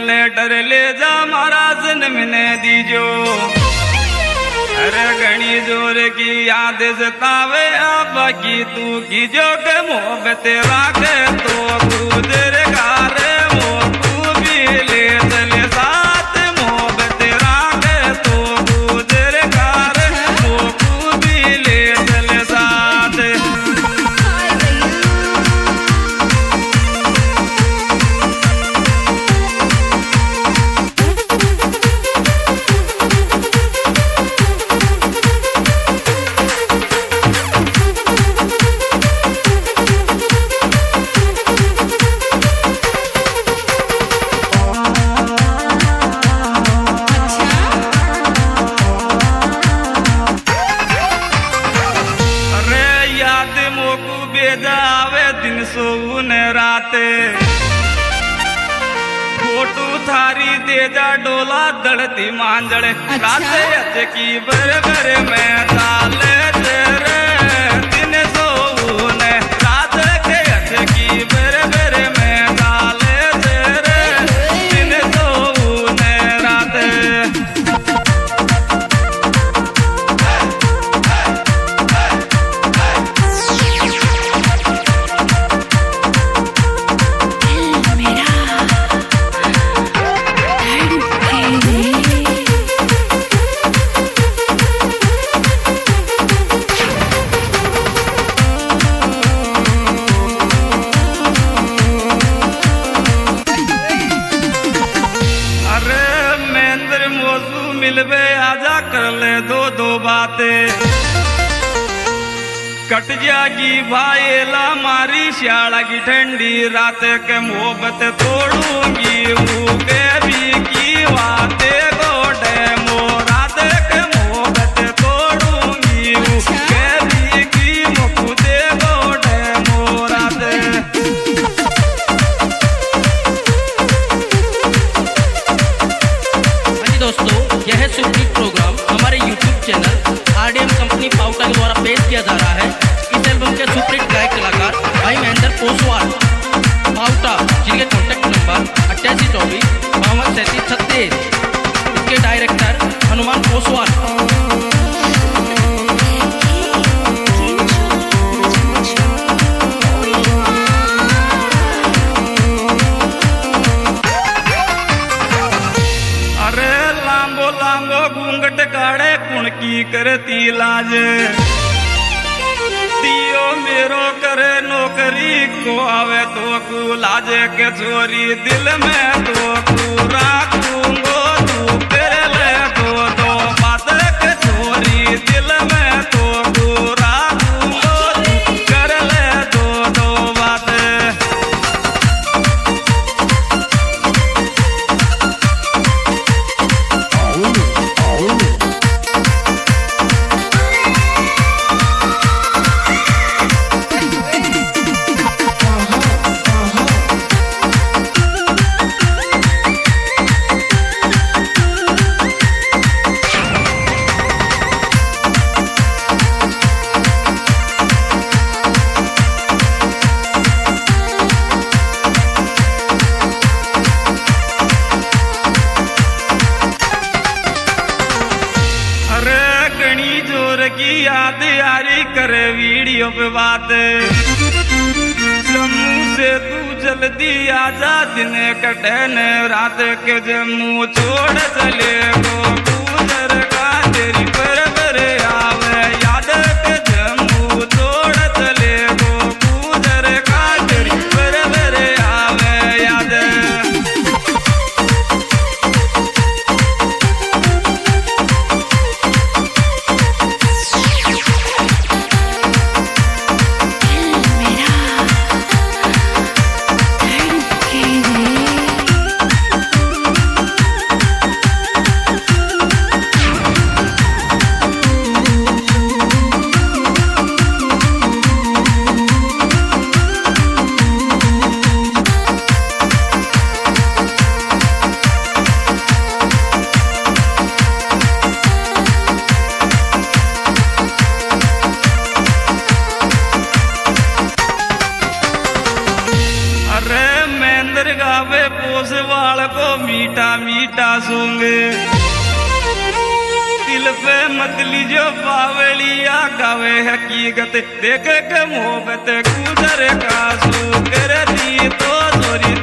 Letter ले जा मारा जन्म ने दीजो। अरे घनी जोर की याद सतावे अब की तू की जो के मोहब्बत राखे तो गुजर गारे मोकू भी ले चले साथ मोहब्बत राखे तो गुजर गारे मोकू भी ले चले साथ। बेजावे दिन सोने राते फोटू थारी देजा डोला दड़ती मांजड़े राते अचकी बरबर में ताले तेरे दिन सोने रात के अचकी बरबर में ताले तेरे दिन सोने राते। मिलबे आजा कर ले दो दो बातें कट जागी भाईला मारी श्याला की ठंडी रात के मोहब्बत तोड़ूंगी मुके भी की बातें गोडे मोरात के मोहब्बत तोड़ूंगी मुके भी की मुकुदे गोडे मोरात। दोस्तों यह सुपीट प्रोग्राम हमारे YouTube channel RDM company Paonta द्वारा पेश किया जा रहा है। इस एल्बम के सुपीट गायक कलाकार भाई महेंद्र पोसवाल पाउटा, जिनके कॉन्टैक्ट नंबर 8824 इसके डायरेक्टर हनुमान पोसवाल। घूंघट काड़े कुण की करती लाज दियो मेरो करे नौकरी को आवे तो कु लाज के चोरी दिल में तो कु राखूंगो तू तेरे ले दो दो बात के चोरी दिल में तो कु राखूंगो तू कर ले दो दो बात। की याद यारी करे वीडियो पे बात जम्मू से तू जल्दी आजा दिन कटे न रात के जम्मू छोड़ चले गो गुजर का तेरी बरबर आवे याद के जम्मू छोड़ चले गो गुजर का तेरी बरबर आवे याद। को मीठा मीठा सूंगे दिल पे मत लीजो बावलिया गावे हकीकत देख के मोहब्बत गुजर का सू कर दी तो जोरी